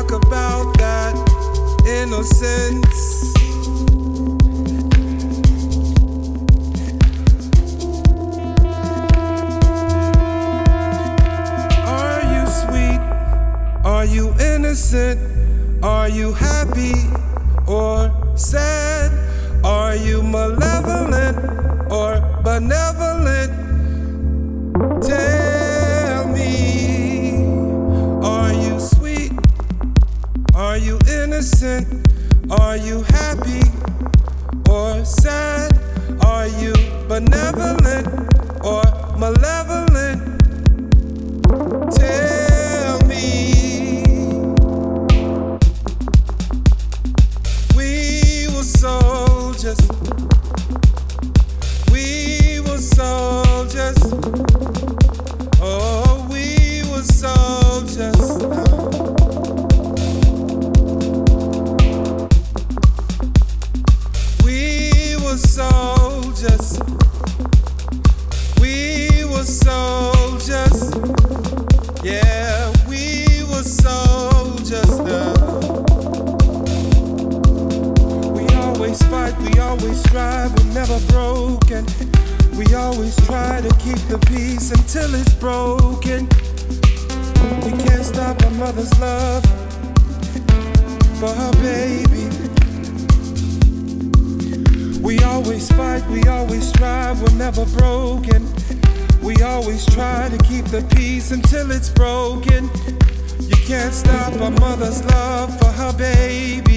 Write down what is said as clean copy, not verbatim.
talk about that innocence. Are you sweet? Are you innocent? Are you happy or sad? Are you malevolent or benevolent? Tell me, are you sweet? Are you innocent? Are you happy or sad? Are you benevolent or malevolent? Tell me. We were soldiers. We were soldiers. Oh, we were soldiers. We were soldiers. We were soldiers. Yeah, we were soldiers now. We always fight, we always strive, we're never broken. We always try to keep the peace until it's broken. We can't stop our mother's love for her baby. We always fight, we always strive, we're never broken. We always try to keep the peace until it's broken. You can't stop a mother's love for her baby.